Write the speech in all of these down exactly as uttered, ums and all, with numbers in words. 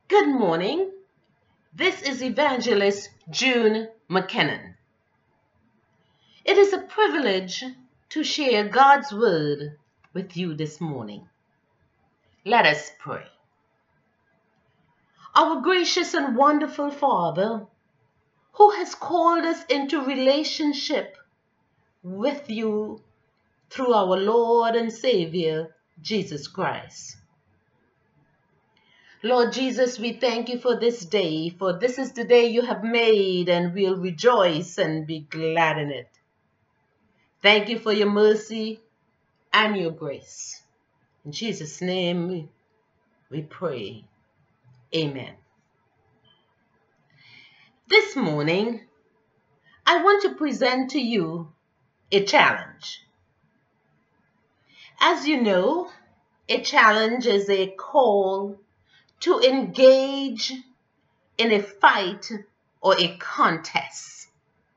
Good morning. This is Evangelist June McKinnon. It is a privilege to share God's Word with you this morning. Let us pray. Our gracious and wonderful Father, who has called us into relationship with you through our Lord and Savior, Jesus Christ. Lord Jesus, we thank you for this day, for this is the day you have made, and we'll rejoice and be glad in it. Thank you for your mercy and your grace. In Jesus' name we pray. Amen. This morning, I want to present to you a challenge. As you know, a challenge is a call to engage in a fight or a contest.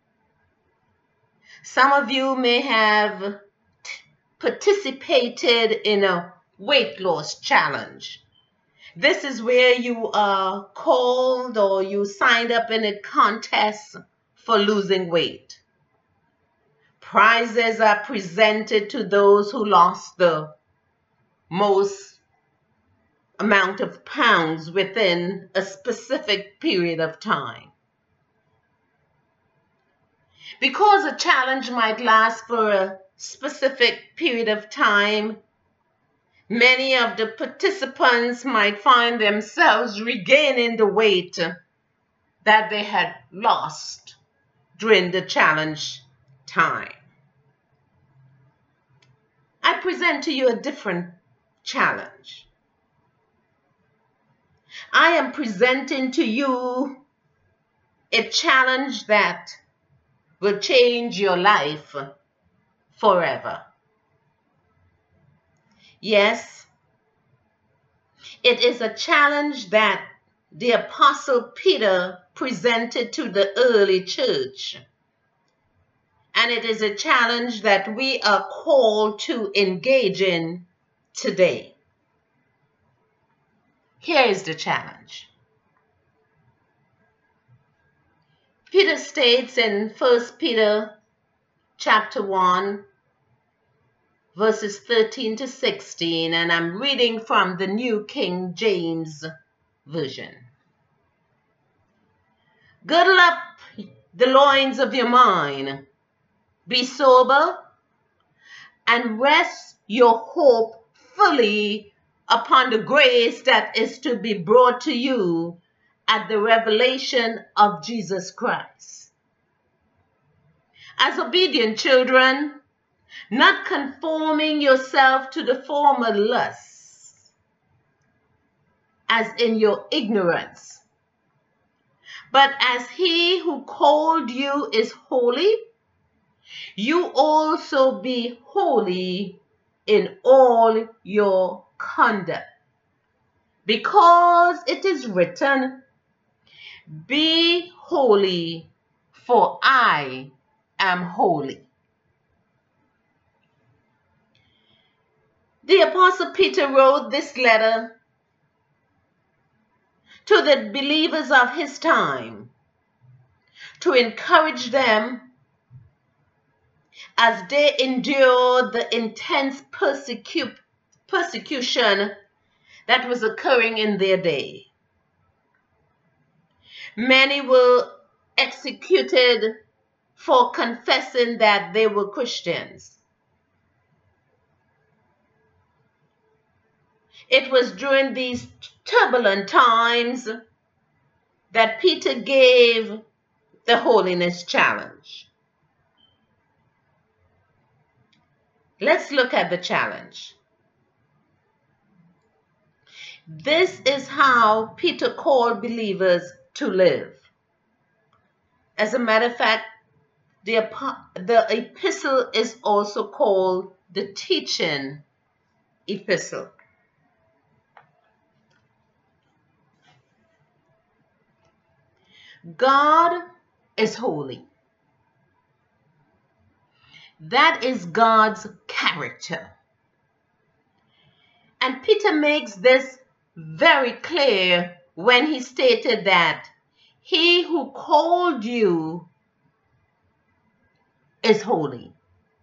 Some of you may have participated in a weight loss challenge. This is where you are called or you signed up in a contest for losing weight. Prizes are presented to those who lost the most amount of pounds within a specific period of time. Because a challenge might last for a specific period of time, many of the participants might find themselves regaining the weight that they had lost during the challenge time. I present to you a different challenge. I am presenting to you a challenge that will change your life forever. Yes, it is a challenge that the Apostle Peter presented to the early church. And it is a challenge that we are called to engage in today. Here is the challenge. Peter states in First Peter chapter one, verses thirteen to sixteen, and I'm reading from the New King James Version. Girdle up the loins of your mind, be sober, and rest your hope fully upon the grace that is to be brought to you at the revelation of Jesus Christ. As obedient children, not conforming yourself to the former lusts, as in your ignorance, but as he who called you is holy, you also be holy in all your conduct. Because it is written, be holy, for I am holy. The Apostle Peter wrote this letter to the believers of his time to encourage them as they endured the intense persecu persecution that was occurring in their day. Many were executed for confessing that they were Christians. It was during these turbulent times that Peter gave the holiness challenge. Let's look at the challenge. This is how Peter called believers to live. As a matter of fact, the, the epistle is also called the teaching epistle. God is holy. That is God's character. And Peter makes this very clear when he stated that he who called you is holy.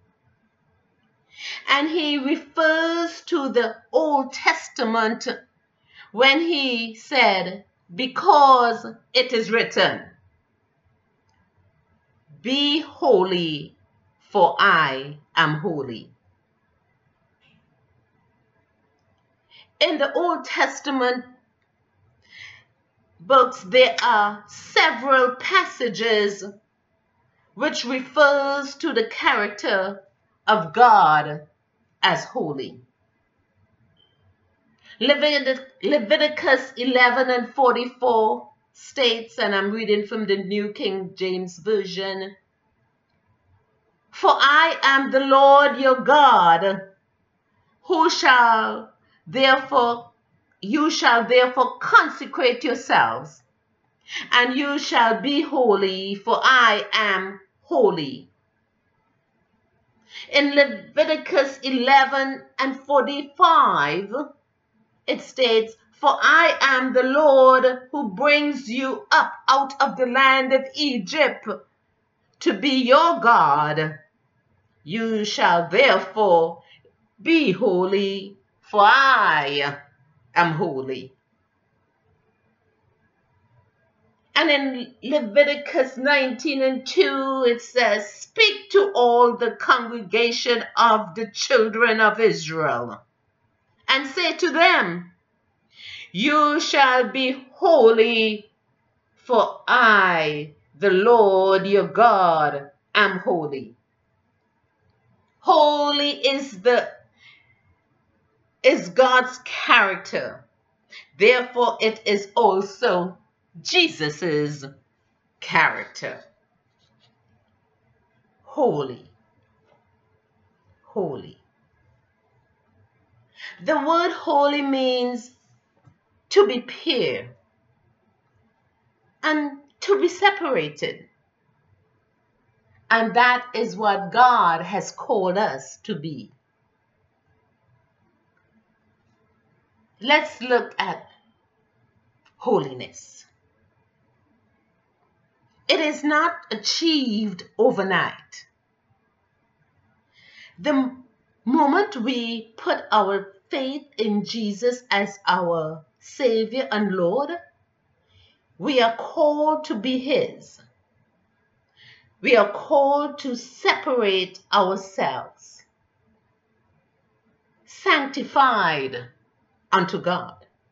And he refers to the Old Testament when he said, because it is written, be holy, for I am holy. In the Old Testament books, there are several passages which refers to the character of God as holy. Leviticus eleven and forty-four states, and I'm reading from the New King James Version, for I am the Lord your God, who shall therefore, you shall therefore consecrate yourselves, and you shall be holy, for I am holy. In Leviticus eleven and forty-five, it states, for I am the Lord who brings you up out of the land of Egypt to be your God. You shall therefore be holy, for I am holy. And in Leviticus nineteen and two, it says, speak to all the congregation of the children of Israel, and say to them, you shall be holy, for I, the Lord your God, am holy. Holy is the is God's character. Therefore, it is also Jesus's character. Holy. Holy. The word holy means to be pure and to be separated. And that is what God has called us to be. Let's look at holiness. It is not achieved overnight. The moment we put our faith in Jesus as our Savior and Lord, we are called to be His. We are called to separate ourselves, sanctified unto God.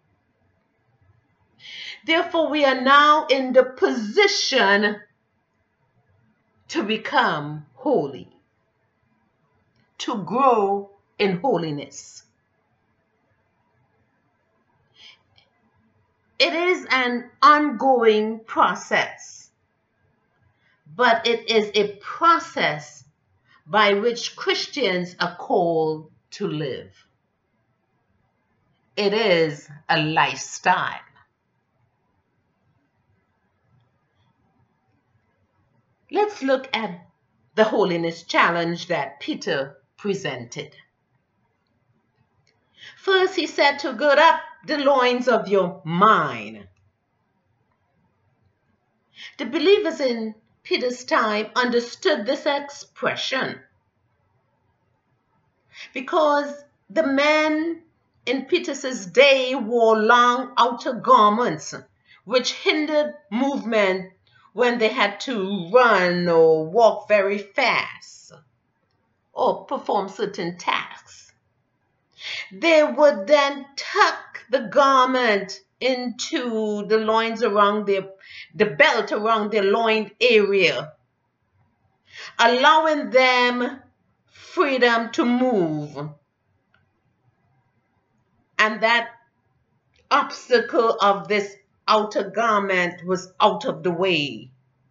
Therefore, we are now in the position to become holy, to grow in holiness. It is an ongoing process, but it is a process by which Christians are called to live. It is a lifestyle. Let's look at the holiness challenge that Peter presented. First, he said to gird up the loins of your mind. The believers in Peter's time understood this expression because the men in Peter's day wore long outer garments which hindered movement when they had to run or walk very fast or perform certain tasks. They would then tuck the garment into the loins around their, the belt around their loin area, allowing them freedom to move. And that obstacle of this outer garment was out of the way.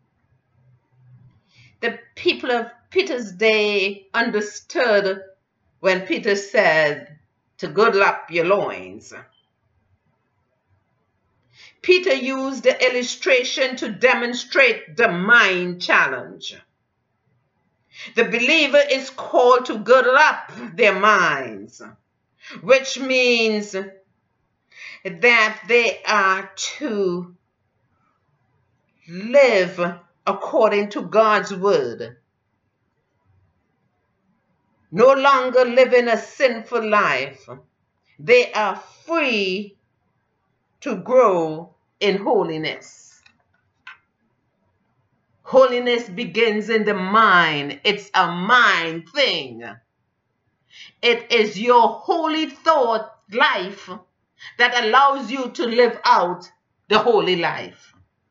The people of Peter's day understood when Peter said to gird up your loins. Peter used the illustration to demonstrate the mind challenge. The believer is called to gird up their minds, which means that they are to live according to God's word, no longer living a sinful life. They are free to grow in holiness. Holiness begins in the mind. It's a mind thing. It is your holy thought life that allows you to live out the holy life.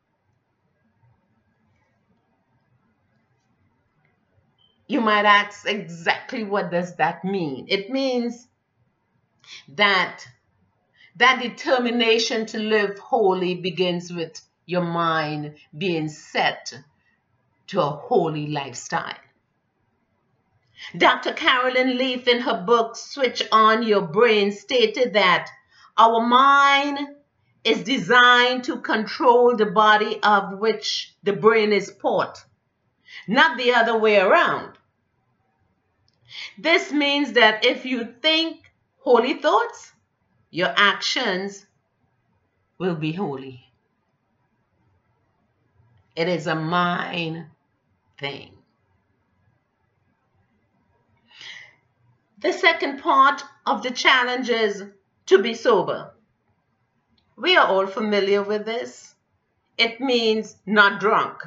You might ask, exactly what does that mean? It means that that determination to live holy begins with your mind being set to a holy lifestyle. Doctor Carolyn Leaf, in her book, Switch On Your Brain, stated that our mind is designed to control the body of which the brain is part, not the other way around. This means that if you think holy thoughts, your actions will be holy. It is a mind thing. The second part of the challenge is to be sober. We are all familiar with this. It means not drunk.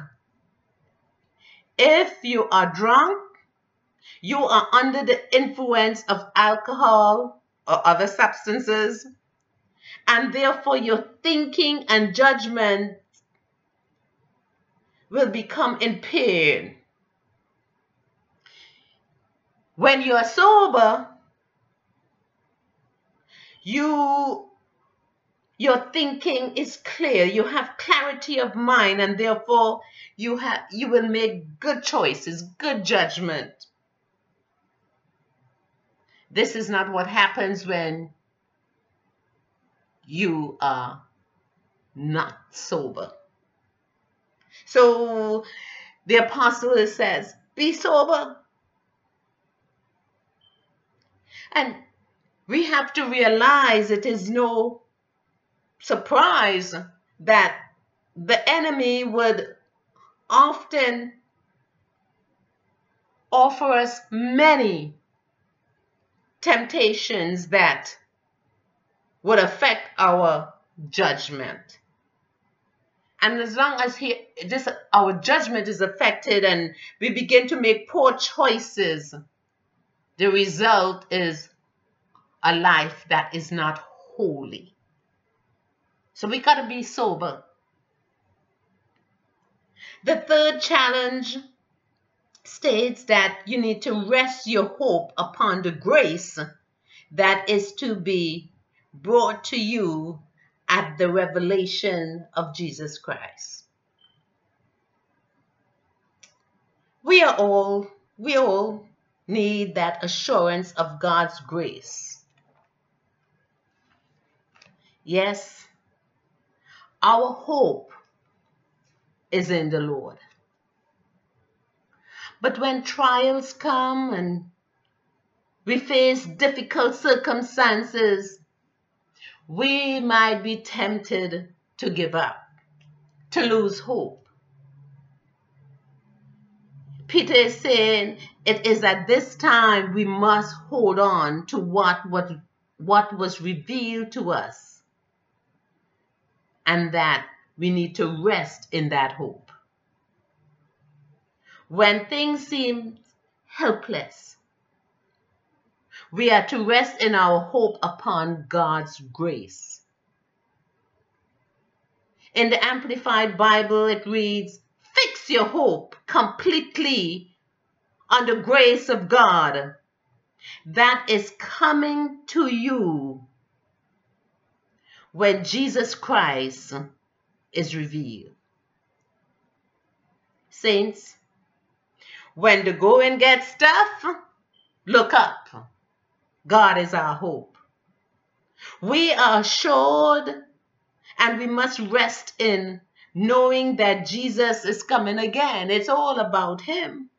If you are drunk, you are under the influence of alcohol or other substances, and therefore your thinking and judgment will become impaired. When you are sober, you your thinking is clear. You have clarity of mind, and therefore you have you will make good choices, good judgment. This is not what happens when you are not sober. So the apostle says, be sober. And we have to realize it is no surprise that the enemy would often offer us many temptations that would affect our judgment. And as long as he, this, our judgment is affected and we begin to make poor choices, the result is a life that is not holy. So we got to be sober. The third challenge states that you need to rest your hope upon the grace that is to be brought to you at the revelation of Jesus Christ. We are all, we all need that assurance of God's grace. Yes, our hope is in the Lord. But when trials come and we face difficult circumstances, we might be tempted to give up, to lose hope. Peter is saying it is at this time we must hold on to what, what, what was revealed to us, and that we need to rest in that hope. When things seem helpless, we are to rest in our hope upon God's grace. In the Amplified Bible, it reads, fix your hope completely on the grace of God that is coming to you when Jesus Christ is revealed. Saints, when the going gets tough, look up. God is our hope. We are assured and we must rest in knowing that Jesus is coming again. It's all about him.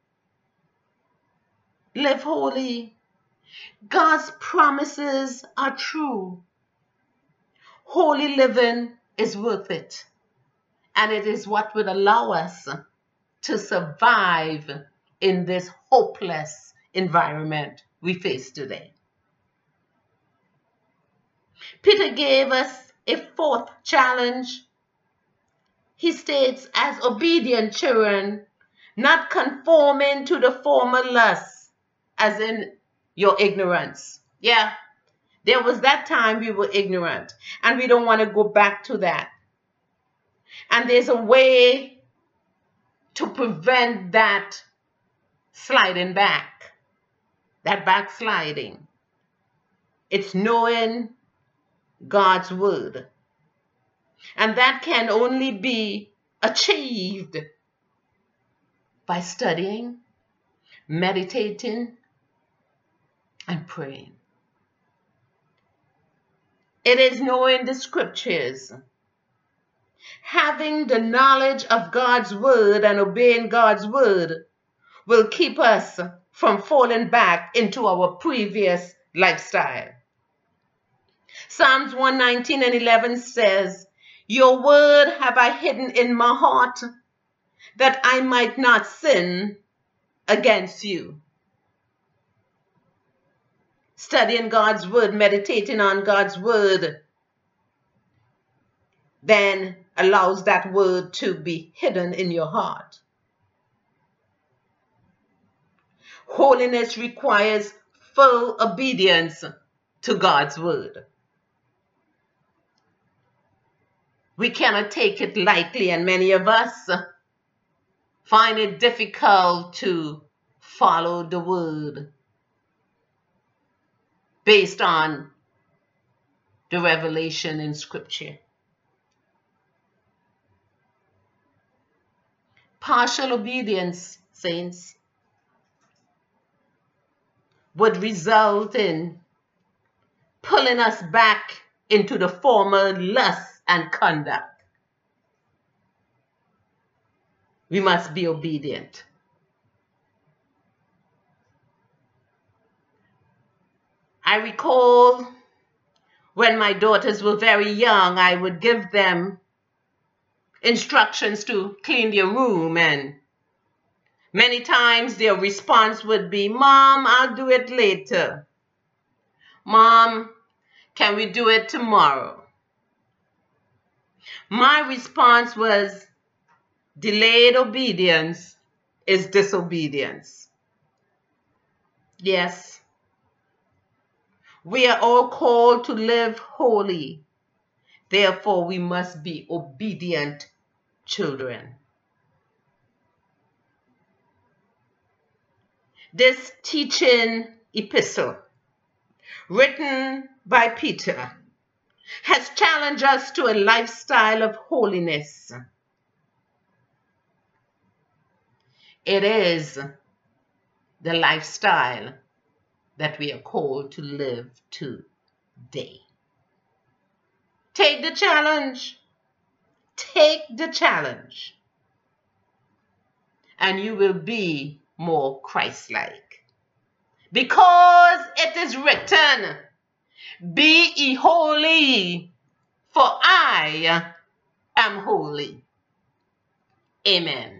Live holy. God's promises are true. Holy living is worth it. And it is what would allow us to survive in this hopeless environment we face today. Peter gave us a fourth challenge. He states, as obedient children, not conforming to the former lusts, as in your ignorance. Yeah, there was that time we were ignorant, and we don't want to go back to that. And there's a way to prevent that sliding back, that backsliding. It's knowing God's word. And that can only be achieved by studying, meditating, and praying. It is knowing the scriptures. Having the knowledge of God's word and obeying God's word will keep us from falling back into our previous lifestyle. Psalms one nineteen and eleven says, your word have I hidden in my heart, that I might not sin against you. Studying God's word, meditating on God's word, then allows that word to be hidden in your heart. Holiness requires full obedience to God's word. We cannot take it lightly, and many of us find it difficult to follow the word based on the revelation in Scripture. Partial obedience, saints, would result in pulling us back into the former lust and conduct. We must be obedient. I recall when my daughters were very young, I would give them instructions to clean their room, and many times their response would be, Mom, I'll do it later. Mom, can we do it tomorrow? My response was, delayed obedience is disobedience. Yes, we are all called to live holy. Therefore, we must be obedient children. This teaching epistle, written by Peter, has challenged us to a lifestyle of holiness. It is the lifestyle that we are called to live today. Take the challenge. Take the challenge. And you will be more Christ-like. Because it is written, be ye holy, for I am holy. Amen.